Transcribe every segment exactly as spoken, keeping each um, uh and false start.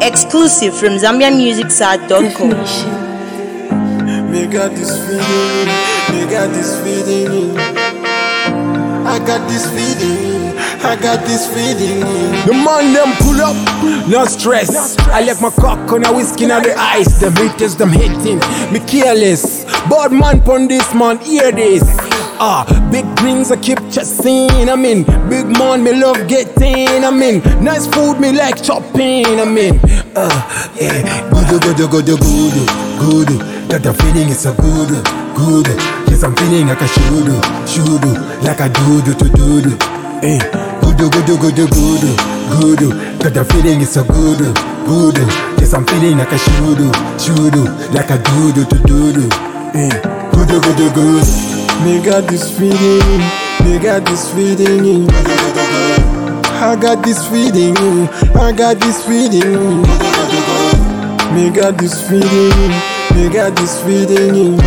Exclusive from Zambia Music Site dot com. Me got this feeling, me got this feeling. I got this feeling, I got this feeling. The man them pull up, no stress. I left my cock on a whiskey on the ice. The haters them hating, me careless. Bad man pon this man, hear this. Ah, big dreams I keep chasing, I mean. Big man me love getting, I mean. Nice food me like chopping, I mean. Uh, yeah, good, good, good, good, good, good. That the feeling is so good, good. Yes, I'm feeling like I should, should, like I do, do, do, do, do. Hey, good, good, good, good, good, good. That the feeling is so good, good. Yes, I'm feeling like I should, should, like I do, do, do, do, do. Hey, good, good, good, good. Me got this feeling, me got this feeling. I got this feeling, I got this feeling. Me got this feeling, me got this feeling.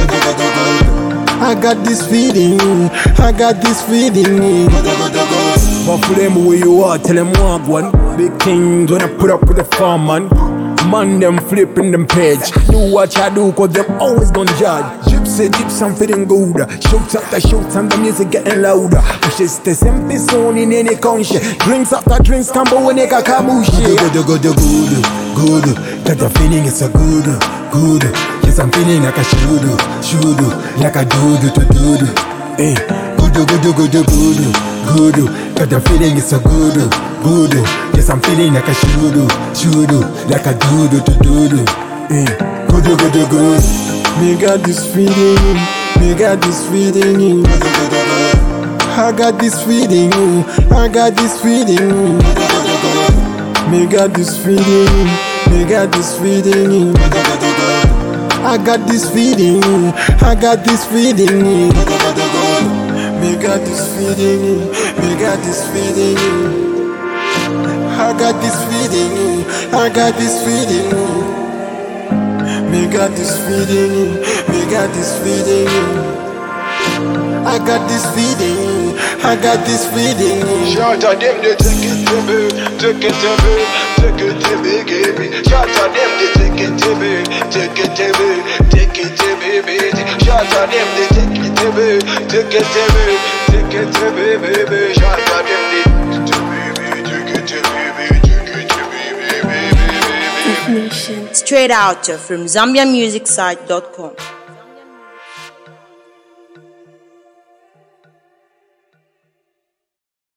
I got this feeling, I got this feeling. But for them where you are, tell them what one. Big things when I put up with the farm man. Man them flipping them page. Do what I do cause them always gonna judge. Gypsy gyps I'm feeling good. Shouts after shouts and the music getting louder. Pushes the same zone in any country. Drinks after drinks combo when they got kamushi. Good, good, good, good, good. That the feeling is so good, good. Yes, I'm feeling like I should, should, like I do, do, do, do, do. Hey, good, good, good, good, good, good. That the feeling is so good, good. Yes, I'm feeling like I should, should, like I do, do, do, do, do. Hey, good, good, good, good. Me got this feeling, me got this feeling. I got this feeling, I got this feeling. Me got this feeling, me got this feeling. I got this feeling, I got this feeling. Me got this feeling, me got this feeling. I got this feeling, I got this feeling. Me got this feeling, me got this feeling. I got this feeling, I got this feeling. Shout at them, they take it to me, take it to me, take it to me, give me. Shout at them, they take it to me, take it to me, take it to me, baby. Shout at them, they take it to me, take it to me, take it to me, baby. Shout at them, they take it to me, take it to me, take it to me, baby. Straight out from Zambia Music Site dot com.